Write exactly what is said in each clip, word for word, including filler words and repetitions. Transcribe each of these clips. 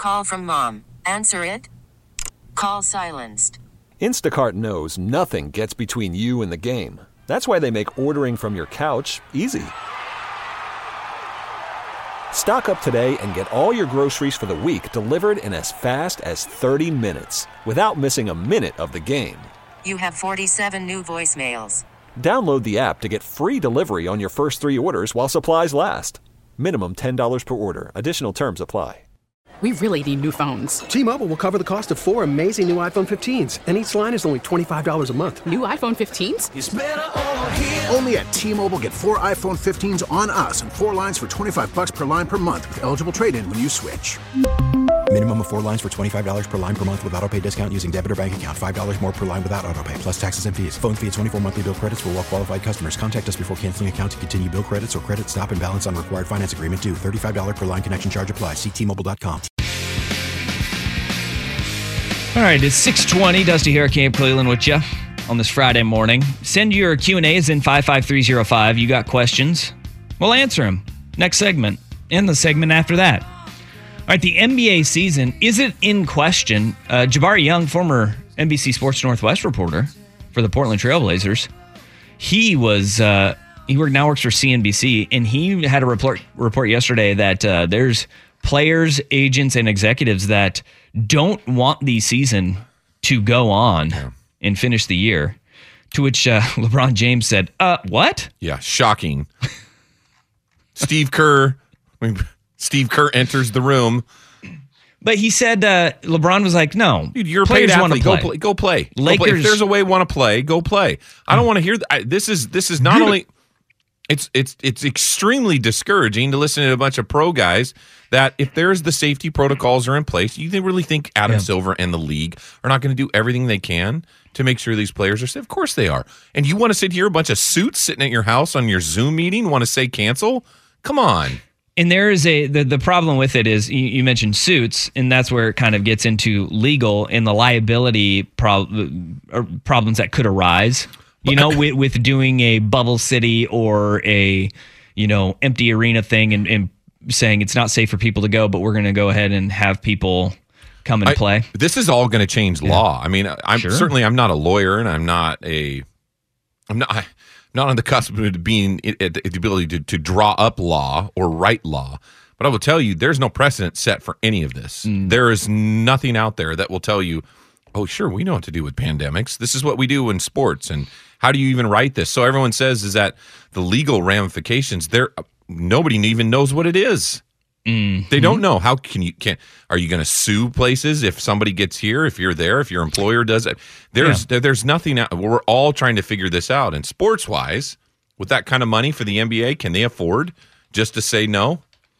call from mom. Answer it. Call silenced. Instacart knows nothing gets between you and the game. That's why they make ordering from your couch easy. Stock up today and get all your groceries for the week delivered in as fast as thirty minutes without missing a minute of the game. You have forty-seven new voicemails. Download the app to get free delivery on your first three orders while supplies last. Minimum ten dollars per order. Additional terms apply. We really need new phones. T-Mobile will cover the cost of four amazing new iPhone fifteens, and each line is only twenty-five dollars a month. New iPhone fifteens? It's better over here. Only at T-Mobile, get four iPhone fifteens on us and four lines for twenty-five bucks per line per month with eligible trade-in when you switch. Minimum of four lines for twenty-five dollars per line per month with autopay discount using debit or bank account. five dollars more per line without autopay, plus taxes and fees. Phone fee at twenty-four monthly bill credits for well-qualified customers. Contact us before canceling account to continue bill credits or credit stop and balance on required finance agreement due. thirty-five dollars per line connection charge applies. See T Mobile dot com. All right, it's six twenty. Dusty here, Camp Cleveland with you on this Friday morning. Send your Q and A's in five five three zero five. You got questions? We'll answer them. Next segment and the segment after that. All right, the N B A season isn't in question. Uh, Jabari Young, former N B C Sports Northwest reporter for the Portland Trailblazers, he was uh, he work, now works for C N B C, and he had a report report yesterday that uh, there's players, agents, and executives that don't want the season to go on yeah. and finish the year. To which uh, LeBron James said, "Uh, what?" Yeah, shocking. Steve Kerr. I mean, Steve Kerr enters the room. But he said, uh, LeBron was like, no. Dude, you're a paid athlete. Go play. Go play. Lakers. Go play. If there's a way you want to play, go play. I don't want to hear th- This is this is not only it's it's it's extremely discouraging to listen to a bunch of pro guys that if there's the safety protocols are in place, you really think Adam yeah. Silver and the league are not going to do everything they can to make sure these players are safe? Of course they are. And you want to sit here, a bunch of suits sitting at your house on your Zoom meeting, want to say cancel? Come on. And there is a the, the problem with it is you, you mentioned suits, and that's where it kind of gets into legal and the liability prob- problems that could arise. You know, with, with doing a bubble city or a you know empty arena thing and, and saying it's not safe for people to go, but we're going to go ahead and have people come and I, play. This is all going to change yeah. law. I mean, I'm sure. certainly I'm not a lawyer, and I'm not a I'm not. I, Not on the cusp of being the ability to, to draw up law or write law. But I will tell you, there's no precedent set for any of this. Mm. There is nothing out there that will tell you, oh, sure, we know what to do with pandemics. This is what we do in sports. And how do you even write this? So everyone says is that the legal ramifications, there, nobody even knows what it is. Mm-hmm. They don't know. How can you can are you going to sue places if somebody gets here, if you're there, if your employer does it? There's yeah. there, there's nothing out, we're all trying to figure this out. And sports wise, with that kind of money for the N B A, can they afford just to say no?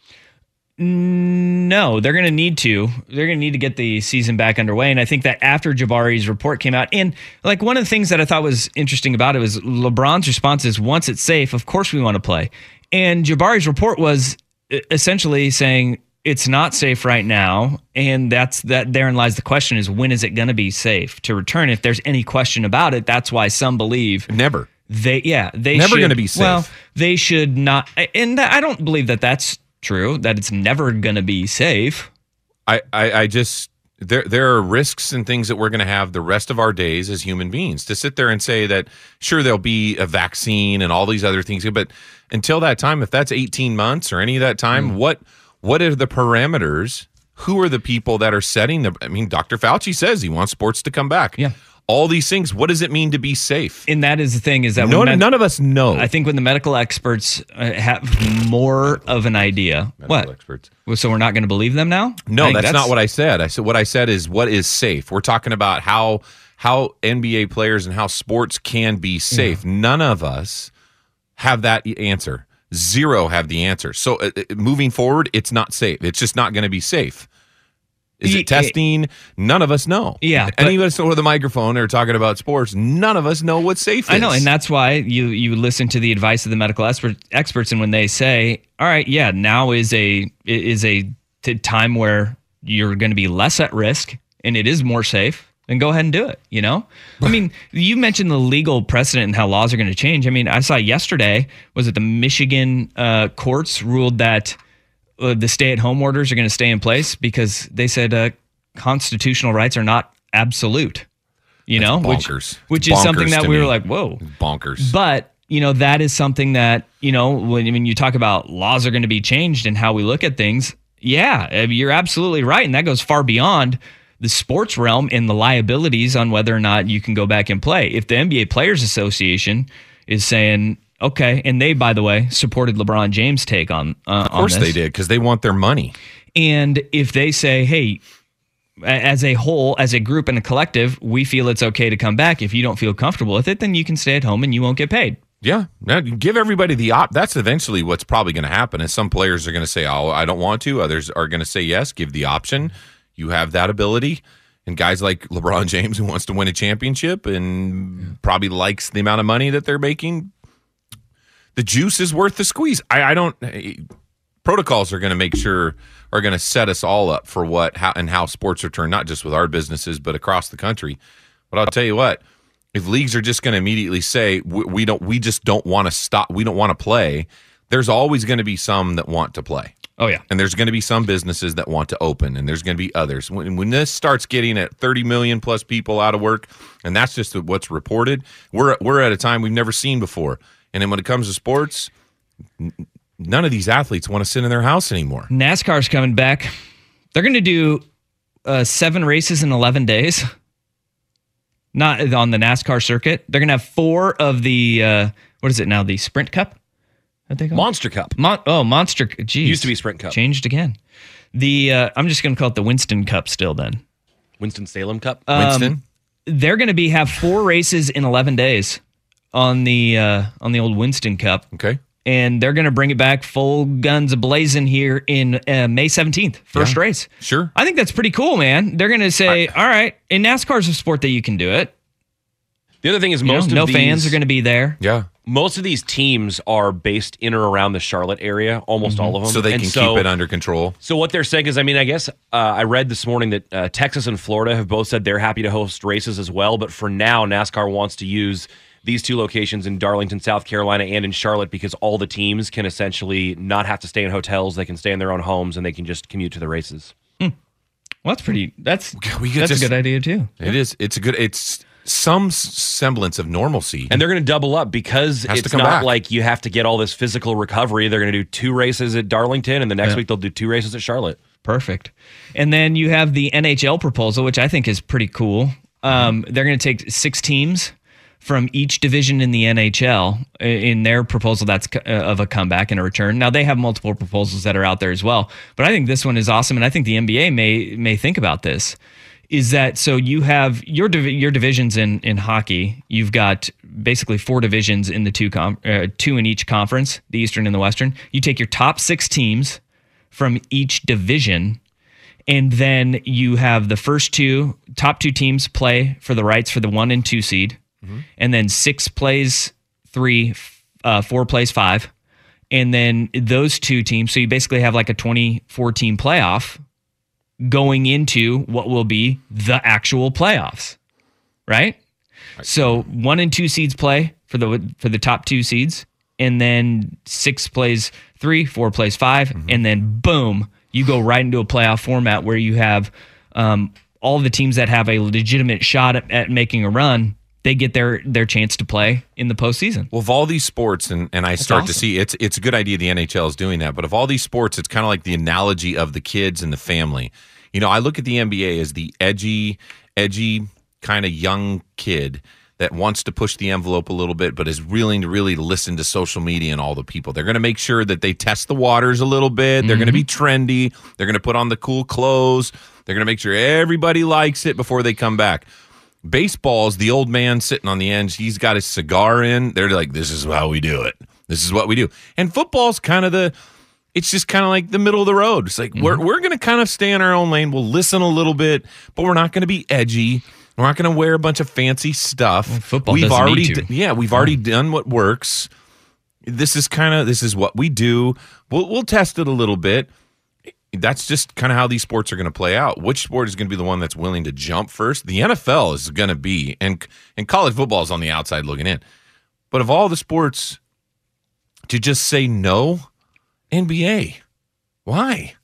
No, they're going to need to. They're going to need to get the season back underway. And I think that after Jabari's report came out, and like one of the things that I thought was interesting about it was LeBron's response is, once it's safe, of course we want to play. And Jabari's report was essentially saying it's not safe right now, and that's that. Therein lies the question: is when is it going to be safe to return? If there's any question about it, that's why some believe never. They yeah they never going to be be safe. Well, they should not, and I don't believe that that's true. That it's never going to be safe. I, I I just there there are risks and things that we're going to have the rest of our days as human beings. To sit there and say that sure there'll be a vaccine and all these other things, but until that time, if that's eighteen months or any of that time, mm. what what are the parameters? Who are the people that are setting the? I mean, Doctor Fauci says he wants sports to come back. Yeah. All these things. What does it mean to be safe? And that is the thing is that no, med- none of us know. I think when the medical experts uh, have more of an idea. Medical what? Experts. So we're not going to believe them now? No, that's, that's not what I said. I said what I said is what is safe. We're talking about how how N B A players and how sports can be safe. Yeah. None of us have that answer. Zero have the answer. So uh, moving forward, it's not safe. It's just not going to be safe. Is it testing? None of us know. Yeah. Any of us over the microphone are talking about sports. None of us know what safe is. I know, and that's why you you listen to the advice of the medical expert, experts, and when they say, "All right, yeah, now is a is a t- time where you're going to be less at risk and it is more safe," then go ahead and do it. You know, I mean, you mentioned the legal precedent and how laws are going to change. I mean, I saw yesterday was it the Michigan uh, courts ruled that uh, the stay-at-home orders are going to stay in place because they said uh, constitutional rights are not absolute. You That's know, bonkers. which, which bonkers is something that we me. were like, whoa. Bonkers. But, you know, that is something that, you know, when, when you talk about laws are going to be changed and how we look at things, yeah, you're absolutely right. And that goes far beyond the sports realm and the liabilities on whether or not you can go back and play. If the N B A Players Association is saying, okay, and they, by the way, supported LeBron James' take on uh, Of course on this. they did, because they want their money. And if they say, hey, as a whole, as a group and a collective, we feel it's okay to come back. If you don't feel comfortable with it, then you can stay at home and you won't get paid. Yeah, now, give everybody the op. That's eventually what's probably going to happen. Is some players are going to say, "Oh, I don't want to." Others are going to say yes. Give the option. You have that ability. And guys like LeBron James, who wants to win a championship and yeah. probably likes the amount of money that they're making, the juice is worth the squeeze. I, I don't. Protocols are going to make sure are going to set us all up for what how, and how sports return, not just with our businesses, but across the country. But I'll tell you what. If leagues are just going to immediately say we, we don't, we just don't want to stop, we don't want to play, there's always going to be some that want to play. Oh yeah, and there's going to be some businesses that want to open, and there's going to be others. When when this starts getting at thirty million plus people out of work, and that's just what's reported, we're we're at a time we've never seen before. And then when it comes to sports, none of these athletes want to sit in their house anymore. NASCAR's coming back. They're going to do uh, seven races in eleven days. Not on the NASCAR circuit. They're going to have four of the, uh, what is it now, the Sprint Cup? I think Monster Cup. Mon- oh, Monster Cup. Geez. Used to be Sprint Cup. Changed again. The uh, I'm just going to call it the Winston Cup still then. Winston-Salem Cup? Um, Winston? They're going to be have four races in eleven days on the uh, on the old Winston Cup. Okay. And they're going to bring it back full guns a-blazing here in uh, May seventeenth, first Yeah, race. Sure. I think that's pretty cool, man. They're going to say, I, all right, in NASCAR's a sport that you can do it. The other thing is You most know, of no these, fans are going to be there. Yeah. Most of these teams are based in or around the Charlotte area, almost Mm-hmm. all of them. So they And can so, keep it under control. So what they're saying is, I mean, I guess uh, I read this morning that uh, Texas and Florida have both said they're happy to host races as well. But for now, NASCAR wants to use these two locations in Darlington, South Carolina, and in Charlotte because all the teams can essentially not have to stay in hotels. They can stay in their own homes and they can just commute to the races. Hmm. Well, that's pretty. That's We could that's just- a good idea too. It is. It's a good. It's some s- semblance of normalcy. And they're going to double up because Has to it's come not back. like you have to get all this physical recovery. They're going to do two races at Darlington, and the next Yeah. week they'll do two races at Charlotte. Perfect. And then you have the N H L proposal, which I think is pretty cool. Um, they're going to take six teams from each division in the N H L in their proposal that's uh, of a comeback and a return. Now they have multiple proposals that are out there as well, but I think this one is awesome, and I think the N B A may may think about this. Is that so? You have your div- your divisions in in hockey. You've got basically four divisions in the two com- uh, two in each conference, the Eastern and the Western. You take your top six teams from each division, and then you have the first two top two teams play for the rights for the one and two seed, mm-hmm. and then six plays three, uh, four plays five, and then those two teams. So you basically have like a twenty-four team playoff going into what will be the actual playoffs, right? right? So one and two seeds play for the for the top two seeds, and then six plays three, four plays five, mm-hmm. and then boom, you go right into a playoff format where you have um, all the teams that have a legitimate shot at, at making a run. They get their their chance to play in the postseason. Well, of all these sports, and, and I That's start awesome. to see it's it's a good idea the N H L is doing that, but of all these sports, it's kind of like the analogy of the kids and the family. You know, I look at the N B A as the edgy, edgy kind of young kid that wants to push the envelope a little bit, but is willing to really listen to social media and all the people. They're going to make sure that they test the waters a little bit. They're Mm-hmm. going to be trendy. They're going to put on the cool clothes. They're going to make sure everybody likes it before they come back. Baseball's the old man sitting on the end. He's got his cigar in. They're like, this is how we do it. This is what we do. And football's kind of the, it's just kind of like the middle of the road. It's like, mm-hmm. we're, we're going to kind of stay in our own lane. We'll listen a little bit, but we're not going to be edgy. We're not going to wear a bunch of fancy stuff. Well, football we've doesn't already, need to. d- yeah, we've already done what works. This is kind of, this is what we do. We'll, we'll test it a little bit. That's just kind of how these sports are going to play out. Which sport is going to be the one that's willing to jump first? The N F L is going to be, and and college football is on the outside looking in. But of all the sports, to just say no, N B A. Why?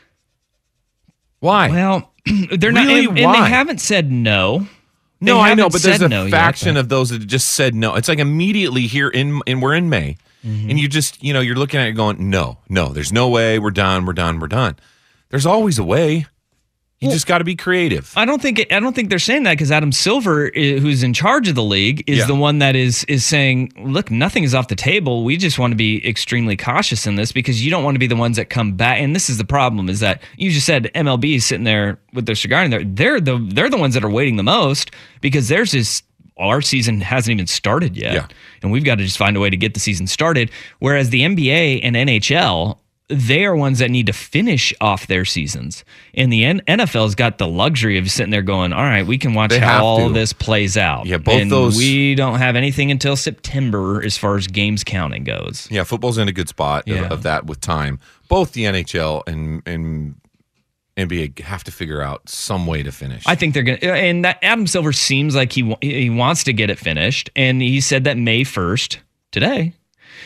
Why? Well, they're really, not, and, and they haven't said no. They no, I know, but there's a no faction yet, of those that just said no. It's like immediately here in, and we're in May, mm-hmm. and you just, you know, you're looking at it going, no, no, there's no way. We're done. We're done. We're done. There's always a way. You well, just got to be creative. I don't think I don't think they're saying that because Adam Silver, who's in charge of the league, is yeah. the one that is is saying, look, nothing is off the table. We just want to be extremely cautious in this because you don't want to be the ones that come back. And this is the problem: is that you just said M L B is sitting there with their cigar in there. They're the they're the ones that are waiting the most because theirs is our season hasn't even started yet, yeah. and we've got to just find a way to get the season started. Whereas the N B A and N H L, they are ones that need to finish off their seasons. And the N F L's got the luxury of sitting there going, all right, we can watch they how all to. this plays out. Yeah, both and those. We don't have anything until September as far as games counting goes. Yeah, football's in a good spot yeah. of, of that with time. Both the N H L and, and N B A have to figure out some way to finish. I think they're going to. And that Adam Silver seems like he he wants to get it finished. And he said that May first, today,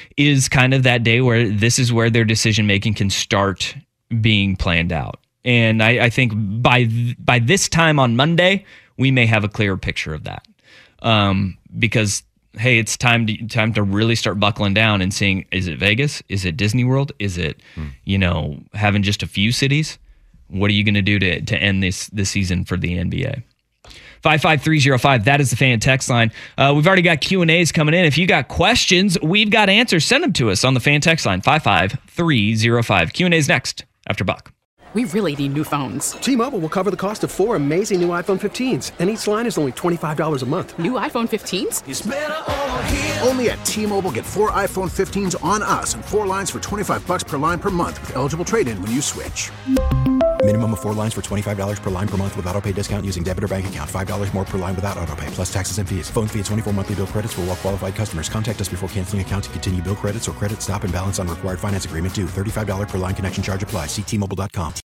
is kind of that day where this is where their decision making can start being planned out. And I, I think by by this time on Monday, we may have a clearer picture of that. Um, because hey, it's time to time to really start buckling down and seeing, is it Vegas? Is it Disney World? Is it, hmm. you know, having just a few cities? What are you going to do to to end this this season for the N B A? five five three zero five, that is the fan text line. Uh, we've already got Q and A's coming in. If you got questions, we've got answers. Send them to us on the fan text line, five five three zero five. Q and A's next, after Buck. We really need new phones. T-Mobile will cover the cost of four amazing new iPhone fifteens, and each line is only twenty-five dollars a month. New iPhone fifteens? It's better over here. Only at T-Mobile, get four iPhone fifteens on us and four lines for twenty-five bucks per line per month with eligible trade-in when you switch. Minimum of four lines for twenty-five dollars per line per month with autopay discount using debit or bank account. five dollars more per line without autopay, plus taxes and fees. Phone fee at twenty-four monthly bill credits for well-qualified customers. Contact us before canceling account to continue bill credits or credit stop and balance on required finance agreement due. thirty-five dollars per line connection charge applies. See T Mobile dot com.